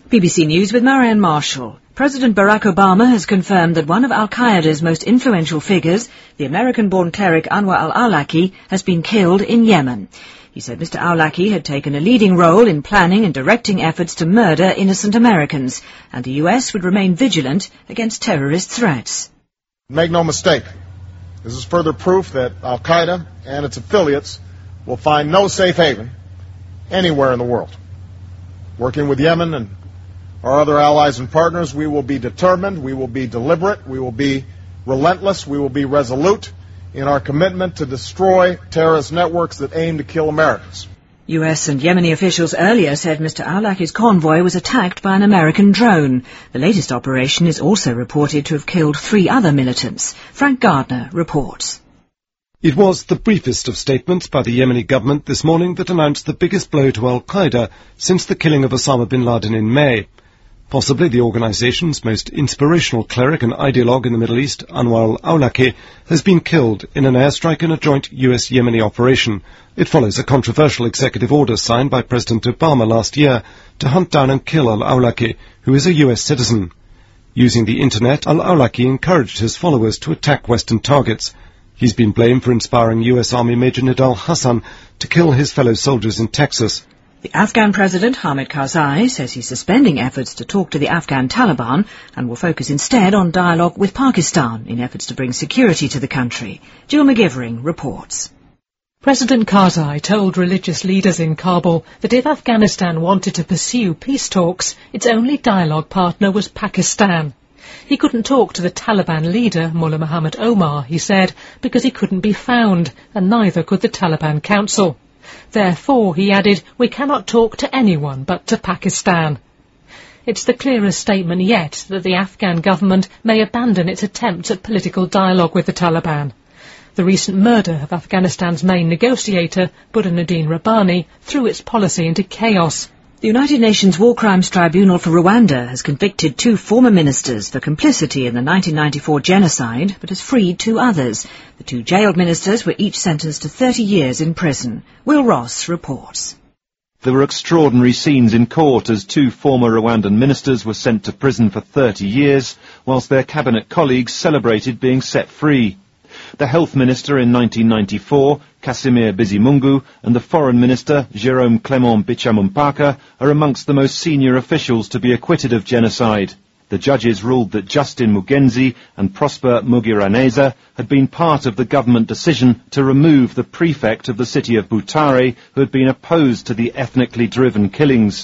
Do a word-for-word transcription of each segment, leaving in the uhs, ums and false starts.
B B C News with Marianne Marshall. President Barack Obama has confirmed that one of Al-Qaeda's most influential figures, the American-born cleric Anwar al-Awlaki, has been killed in Yemen. He said Mister Awlaki had taken a leading role in planning and directing efforts to murder innocent Americans, and the U S would remain vigilant against terrorist threats. Make no mistake, this is further proof that Al-Qaeda and its affiliates will find no safe haven anywhere in the world. Working with Yemen and our other allies and partners, we will be determined, we will be deliberate, we will be relentless, we will be resolute in our commitment to destroy terrorist networks that aim to kill Americans. U S and Yemeni officials earlier said Mister Awlaki's convoy was attacked by an American drone. The latest operation is also reported to have killed three other militants. Frank Gardner reports. It was the briefest of statements by the Yemeni government this morning that announced the biggest blow to Al-Qaeda since the killing of Osama bin Laden in May. Possibly the organization's most inspirational cleric and ideologue in the Middle East, Anwar al-Awlaki, has been killed in an airstrike in a joint U S Yemeni operation. It follows a controversial executive order signed by President Obama last year to hunt down and kill al-Awlaki, who is a U S citizen. Using the internet, al-Awlaki encouraged his followers to attack Western targets. He's been blamed for inspiring U S Army Major Nidal Hasan to kill his fellow soldiers in Texas. The Afghan President, Hamid Karzai, says he's suspending efforts to talk to the Afghan Taliban and will focus instead on dialogue with Pakistan in efforts to bring security to the country. Jill McGivering reports. President Karzai told religious leaders in Kabul that if Afghanistan wanted to pursue peace talks, its only dialogue partner was Pakistan. He couldn't talk to the Taliban leader, Mullah Muhammad Omar, he said, because he couldn't be found, and neither could the Taliban Council. Therefore, he added, we cannot talk to anyone but to Pakistan. It's the clearest statement yet that the Afghan government may abandon its attempts at political dialogue with the Taliban. The recent murder of Afghanistan's main negotiator, Burhanuddin Rabbani, threw its policy into chaos. The United Nations War Crimes Tribunal for Rwanda has convicted two former ministers for complicity in the nineteen ninety-four genocide, but has freed two others. The two jailed ministers were each sentenced to thirty years in prison. Will Ross reports. There were extraordinary scenes in court as two former Rwandan ministers were sent to prison for thirty years, whilst their cabinet colleagues celebrated being set free. The health minister in nineteen ninety-four, Casimir Bizimungu, and the foreign minister, Jerome Clement Bichamumpaka, are amongst the most senior officials to be acquitted of genocide. The judges ruled that Justin Mugenzi and Prosper Mugiraneza had been part of the government decision to remove the prefect of the city of Butare, who had been opposed to the ethnically driven killings.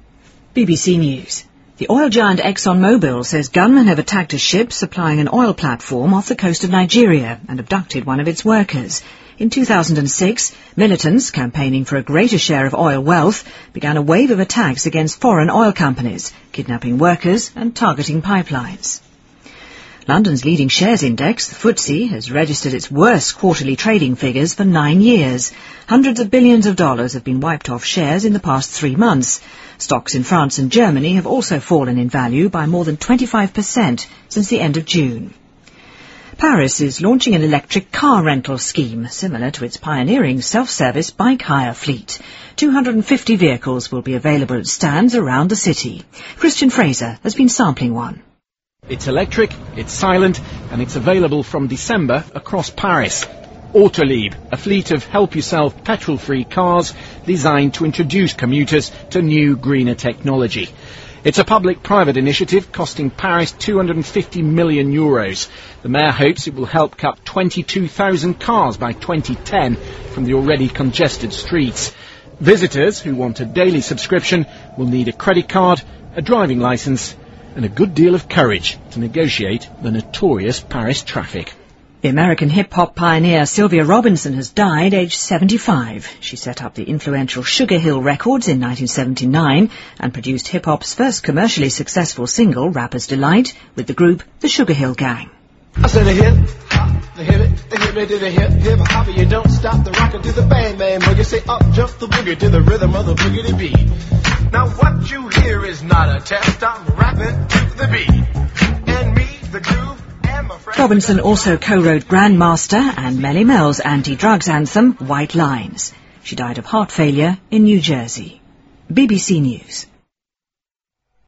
B B C News. The oil giant ExxonMobil says gunmen have attacked a ship supplying an oil platform off the coast of Nigeria and abducted one of its workers. In two thousand six, militants campaigning for a greater share of oil wealth began a wave of attacks against foreign oil companies, kidnapping workers and targeting pipelines. London's leading shares index, the F T S E, has registered its worst quarterly trading figures for nine years. Hundreds of billions of dollars have been wiped off shares in the past three months. Stocks in France and Germany have also fallen in value by more than twenty-five percent since the end of June. Paris is launching an electric car rental scheme similar to its pioneering self-service bike hire fleet. two hundred fifty vehicles will be available at stands around the city. Christian Fraser has been sampling one. It's electric, it's silent, and it's available from December across Paris. Autolib, a fleet of help-yourself petrol-free cars designed to introduce commuters to new, greener technology. It's a public-private initiative costing Paris two hundred fifty million euros. The mayor hopes it will help cut twenty-two thousand cars by twenty ten from the already congested streets. Visitors who want a daily subscription will need a credit card, a driving licence, and a good deal of courage to negotiate the notorious Paris traffic. The American hip-hop pioneer Sylvia Robinson has died aged seventy-five. She set up the influential Sugar Hill Records in nineteen seventy-nine and produced hip-hop's first commercially successful single, Rapper's Delight, with the group The Sugar Hill Gang. I said a hip hop, the hip it, the hip it to the hip hip hop, you don't stop the rocker to the bang bang boogie. Say up jump the boogie to the rhythm of the boogity beat. Now what you hear is not a test, I'm rapping to the beat, and me, the groove. Robinson also co-wrote Grandmaster and Melly Mel's anti-drugs anthem, White Lines. She died of heart failure in New Jersey. B B C News.